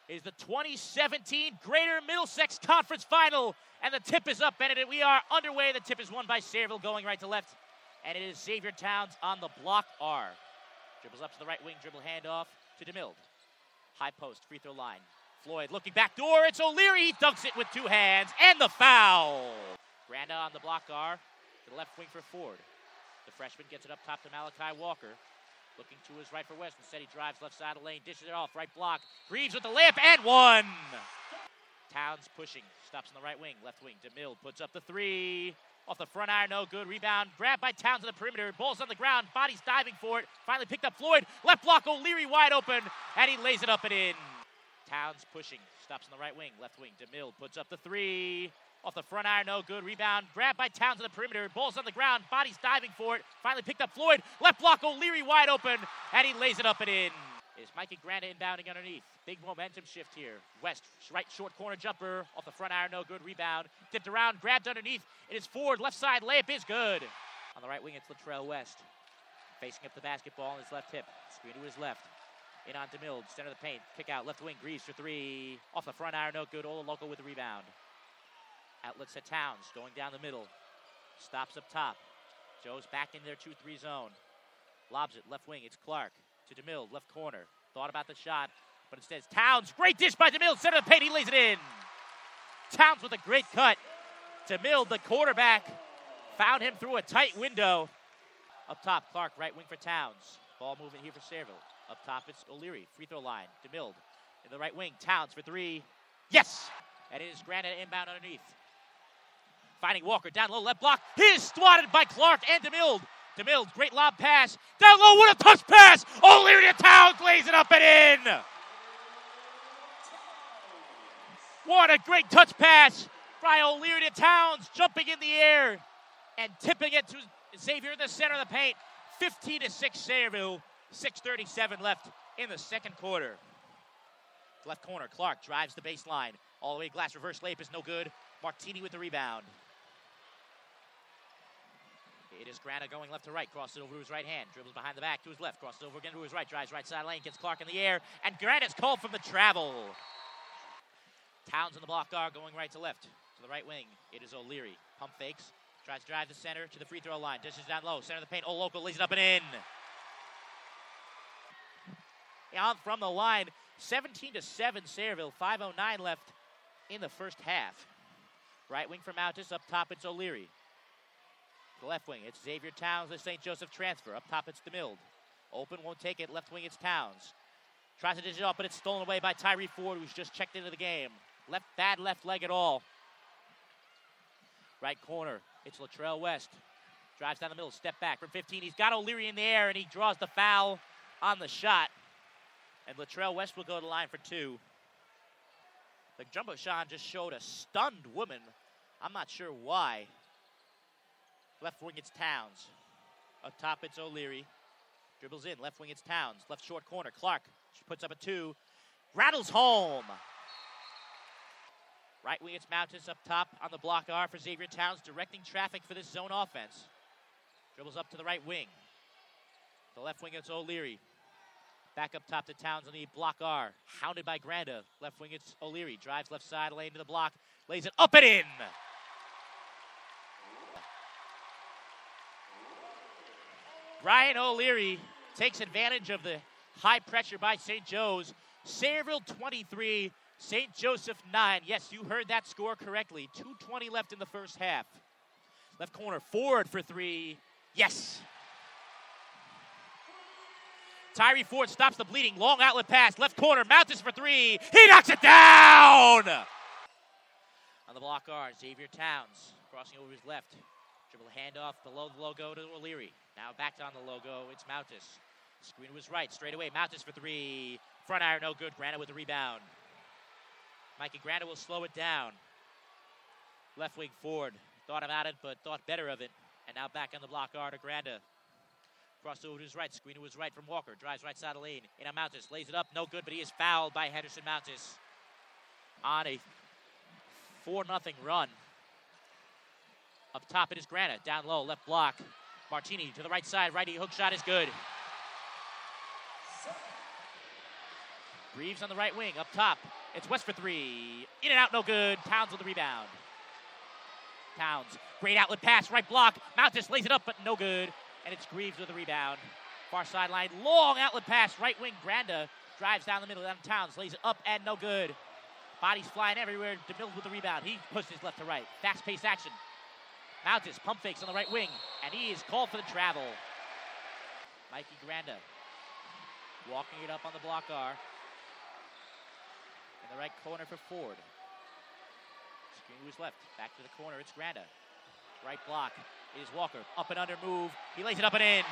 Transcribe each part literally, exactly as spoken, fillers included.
is the twenty seventeen Greater Middlesex Conference Final. And the tip is up, and it, we are underway. The tip is won by Sayreville, going right to left. And it is Xavier Towns on the block R. Dribbles up to the right wing, dribble handoff to DeMille. High post, free throw line. Floyd looking back door. It's O'Leary. He dunks it with two hands, and the foul. Granda on the block R to the left wing for Ford. The freshman gets it up top to Malachi Walker. Looking to his right for West. Instead, he drives left side of the lane, dishes it off, right block. Greaves with the layup, and one. Towns pushing, stops on the right wing, left wing. DeMille puts up the three. Off the front iron, no good. Rebound, grabbed by Towns on the perimeter. Ball's on the ground, body's diving for it. Finally picked up Floyd. Left block, O'Leary wide open, and he lays it up and in. Towns pushing, stops on the right wing, left wing. DeMille puts up the three. Off the front iron, no good. Rebound, grabbed by Towns on the perimeter. Ball's on the ground, body's diving for it. Finally picked up Floyd. Left block, O'Leary wide open, and he lays it up and in. Is Mikey Granda inbounding underneath. Big momentum shift here. West, right short corner jumper. Off the front iron, no good. Rebound. Dipped around, grabbed underneath. It is Ford. Left side layup is good. On the right wing, it's Latrell West. Facing up the basketball on his left hip. Screen to his left. In on DeMille, center of the paint. Kick out, left wing. Greaves for three. Off the front iron, no good. Ola Loco with the rebound. Outlets at Towns. Going down the middle. Stops up top. Joe's back in their two three zone. Lobs it, left wing. It's Clark. To DeMille, left corner. Thought about the shot, but instead it's Towns. Great dish by DeMille, center of the paint, he lays it in. Towns with a great cut. DeMille, the quarterback, found him through a tight window. Up top, Clark, right wing for Towns. Ball movement here for Sayreville. Up top, it's O'Leary, free throw line. DeMille in the right wing. Towns for three. Yes! And it is Granda inbound underneath. Finding Walker, down low, left block. He is swatted by Clark and DeMille. DeMille, great lob pass. Down low, what a touch pass! O'Leary to Towns, lays it up and in! What a great touch pass by O'Leary to Towns, jumping in the air and tipping it to Xavier in the center of the paint. fifteen to six Sayreville, six thirty-seven left in the second quarter. Left corner, Clark drives the baseline. All the way, glass reverse layup is no good. Martini with the rebound. It is Granda going left to right, crosses over to his right hand, dribbles behind the back to his left, crosses over again to his right, drives right side lane, gets Clark in the air, and Granda's called from the travel. Towns on the block guard going right to left, to the right wing. It is O'Leary, pump fakes, tries to drive the center to the free throw line, dishes down low, center of the paint, O'Loco lays it up and in. On from the line, seventeen to seven Sayreville, five oh nine left in the first half. Right wing for Mountis, up top it's O'Leary. The left wing, it's Xavier Towns, the Saint Joseph transfer. Up top, it's DeMille. Open, won't take it. Left wing, it's Towns. Tries to dish it off, but it's stolen away by Tyree Ford, who's just checked into the game. Left, bad left leg at all. Right corner, it's Latrell West. Drives down the middle, step back from fifteen. He's got O'Leary in the air, and he draws the foul on the shot. And Latrell West will go to the line for two. The Jumbotron just showed a stunned woman. I'm not sure why. Left wing, it's Towns. Up top, it's O'Leary. Dribbles in. Left wing, it's Towns. Left short corner, Clark. She puts up a two. Rattles home. Right wing, it's Mountis up top on the block R for Xavier Towns, directing traffic for this zone offense. Dribbles up to the right wing. The left wing, it's O'Leary. Back up top to Towns on the block R. Hounded by Granda. Left wing, it's O'Leary. Drives left side lane to the block. Lays it up and in. Brian O'Leary takes advantage of the high pressure by Saint Joe's. Sayreville twenty-three, Saint Joseph nine. Yes, you heard that score correctly. two twenty left in the first half. Left corner, Ford for three. Yes. Tyree Ford stops the bleeding. Long outlet pass. Left corner, Mountis for three. He knocks it down! On the block R, Xavier Towns crossing over his left. Dribble handoff below the logo to O'Leary. Now back on the logo, it's Mountis. Screen to his right, straight away. Mountis for three. Front iron, no good. Granda with the rebound. Mikey Granda will slow it down. Left wing Ford. Thought about it, but thought better of it. And now back on the block R to Granda. Cross over to his right. Screen to his right from Walker. Drives right side of the lane. In on Mountis. Lays it up. No good, but he is fouled by Henderson Mountis. On a four nothing run. Up top, it is Granda. Down low, left block. Martini to the right side. Righty hook shot is good. Greaves on the right wing, up top. It's West for three. In and out, no good. Towns with the rebound. Towns, great outlet pass, right block. Mountis lays it up, but no good. And it's Greaves with the rebound. Far sideline, long outlet pass, right wing. Granda drives down the middle, down Towns, lays it up and no good. Bodies flying everywhere. DeMille with the rebound. He pushes left to right. Fast-paced action. Mountis pump fakes on the right wing, and he is called for the travel. Mikey Granda walking it up on the block R. In the right corner for Ford. Screen to his left. Back to the corner. It's Granda. Right block is Walker. Up and under move. He lays it up and in.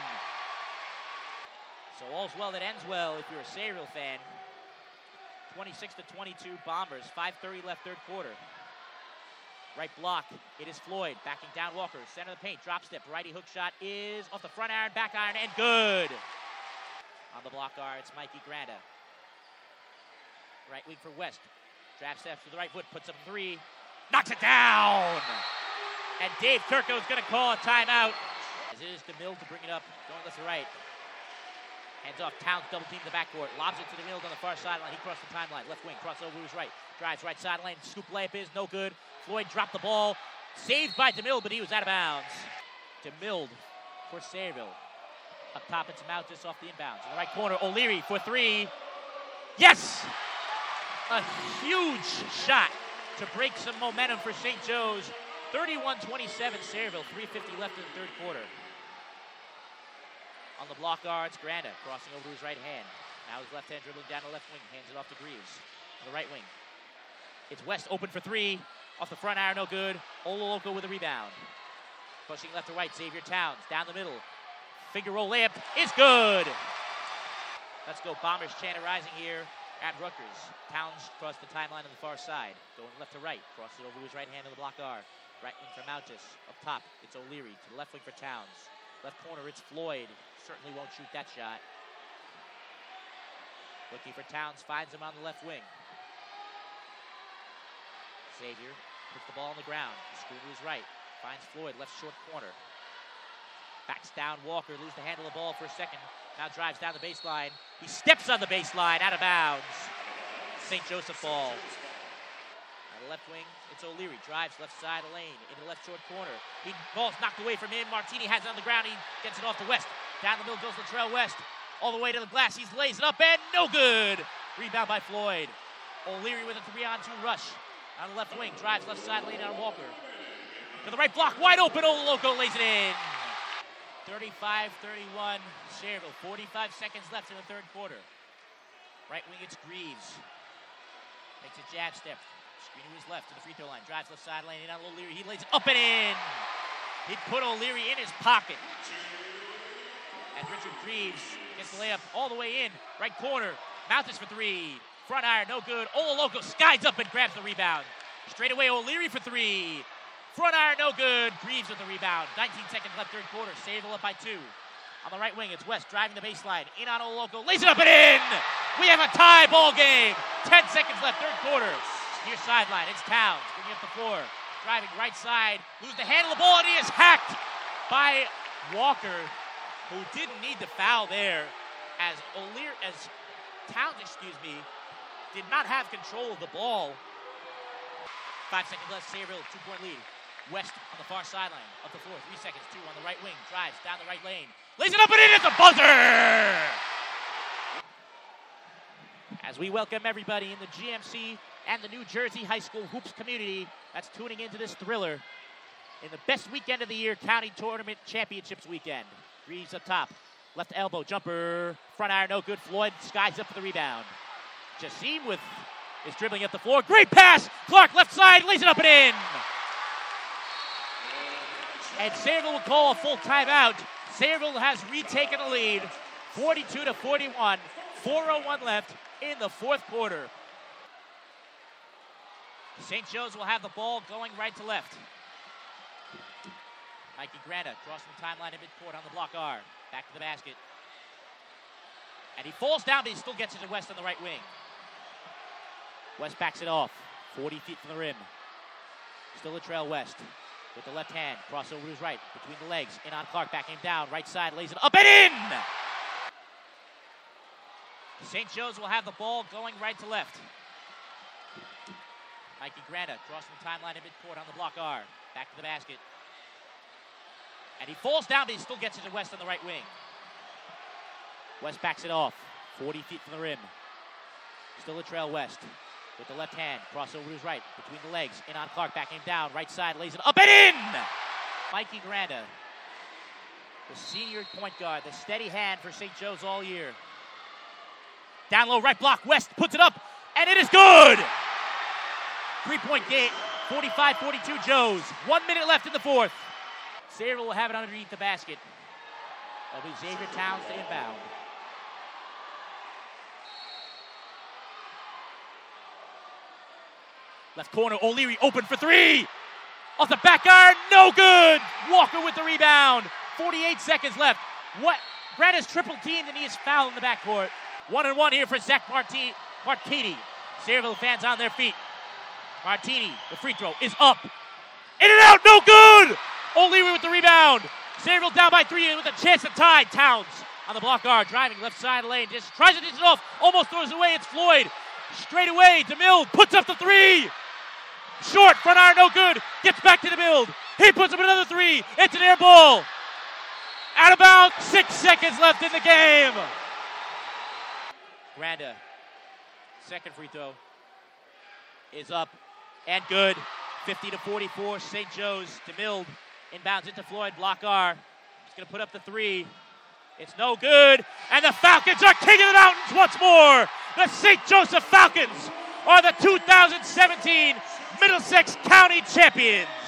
So all's well that ends well if you're a Sayreville fan. twenty-six to twenty-two Bombers. five thirty left third quarter. Right block. It is Floyd. Backing down Walker. Center of the paint. Drop step. Righty hook shot is off the front iron. Back iron and good. On the block R, it's Mikey Granda. Right wing for West. Drop steps to the right foot. Puts up three. Knocks it down. And Dave Turco is going to call a timeout. As it is DeMille to bring it up. Going left to right. Hands off. Towns double team the backcourt. Lobs it to DeMille on the far sideline. He crossed the timeline. Left wing. Cross over to his right. Drives right sideline. Scoop layup is no good. Floyd dropped the ball. Saved by DeMille, but he was out of bounds. DeMille for Sayreville. Up top, it's Mountis off the inbounds. In the right corner, O'Leary for three. Yes! A huge shot to break some momentum for Saint Joe's. thirty-one twenty-seven Sayreville. three fifty left in the third quarter. On the block R, it's Granda crossing over to his right hand. Now his left hand dribbling down the left wing. Hands it off to Greaves. On the right wing. It's West open for three. Off the front iron, no good. Ololoko with a rebound. Pushing left to right, Xavier Towns. Down the middle. Finger roll layup is good. Let's go. Bombers chant rising here at Rutgers. Towns across the timeline on the far side. Going left to right. Crosses it over to his right hand on the block R. Right wing for Mountis. Up top, it's O'Leary. To the left wing for Towns. Left corner, it's Floyd. Certainly won't shoot that shot. Looking for Towns. Finds him on the left wing. Xavier puts the ball on the ground. Screw to his right. Finds Floyd, left short corner. Backs down Walker, loses the handle of the ball for a second. Now drives down the baseline. He steps on the baseline, out of bounds. Saint Joseph ball. On the left wing, it's O'Leary. Drives left side of the lane, into the left short corner. He ball's knocked away from him. Martini has it on the ground. He gets it off to West. Down the middle goes Latrell West. All the way to the glass. He lays it up and no good. Rebound by Floyd. O'Leary with a three-on-two rush. On the left wing, drives left side lane on Walker. To the right block, wide open, Ololoko lays it in. thirty-five thirty-one, Sayreville, forty-five seconds left in the third quarter. Right wing, it's Greaves. Makes a jab step. Screen to his left, to the free throw line. Drives left side lane, in on O'Leary. He lays it up and in. He'd put O'Leary in his pocket. And Richard Greaves gets the layup all the way in. Right corner, Mountis for three. Front iron, no good. Ololoko skies up and grabs the rebound. Straight away, O'Leary for three. Front iron, no good. Greaves with the rebound. nineteen seconds left, third quarter. Sayreville up by two. On the right wing, it's West driving the baseline. In on Ololoko, lays it up and in. We have a tie ball game. Ten seconds left, third quarter. Near sideline, it's Towns bringing up the floor. Driving right side, loses the handle of the ball, and he is hacked by Walker, who didn't need the foul there. As O'Leary, as Towns, excuse me, did not have control of the ball. Five seconds left, Sayreville, two-point lead. West on the far sideline, up the floor, three seconds, two on the right wing, drives down the right lane. Lays it up and in at the buzzer! As we welcome everybody in the G M C and the New Jersey High School Hoops community that's tuning into this thriller in the best weekend of the year, County Tournament Championships weekend. Greaves up top, left elbow, jumper, front iron, no good. Floyd skies up for the rebound. Jassim with is dribbling up the floor. Great pass. Clark left side lays it up and in. And Sayreville will call a full timeout. Sayreville has retaken the lead, forty-two to forty-one. four oh one left in the fourth quarter. Saint Joe's will have the ball going right to left. Mikey Granda crossing the timeline in midcourt on the block R. Back to the basket. And he falls down, but he still gets it to West on the right wing. West backs it off, forty feet from the rim. Still a trail West with the left hand. Cross over to his right, between the legs. In on Clark, backing him down. Right side, lays it up and in! Saint Joe's will have the ball going right to left. Mikey Granda crossing the timeline in midcourt on the block R. Back to the basket. And he falls down, but he still gets it to West on the right wing. West backs it off. forty feet from the rim. Still a trail West. With the left hand. Crossover to his right. Between the legs. In on Clark. Backing him down. Right side. Lays it up and in! Mikey Granda. The senior point guard. The steady hand for Saint Joe's all year. Down low. Right block. West puts it up. And it is good! Three-point game. forty-five forty-two Joe's. One minute left in the fourth. Sayreville will have it underneath the basket. That'll be Xavier Towns to inbound. Left corner, O'Leary open for three. Off the back iron, no good. Walker with the rebound. forty-eight seconds left. What? Brad is triple teamed and he is fouled in the backcourt. One and one here for Zach Marti- Martini. Sayreville fans on their feet. Martini, the free throw is up. In and out, no good. O'Leary with the rebound. Sayreville down by three with a chance to tie. Towns on the block guard, driving left side lane. Just tries to dish it off, almost throws it away. It's Floyd. Straight away, DeMille puts up the three. Short, front iron, no good. Gets back to DeMille. He puts up another three. It's an air ball. Out of bounds, six seconds left in the game. Granda, second free throw is up and good. fifty to forty-four, Saint Joe's. DeMille inbounds into Floyd. Block R. He's going to put up the three. It's no good. And the Falcons are king of the mountains once more. The Saint Joseph Falcons are the two thousand seventeen Middlesex County champions.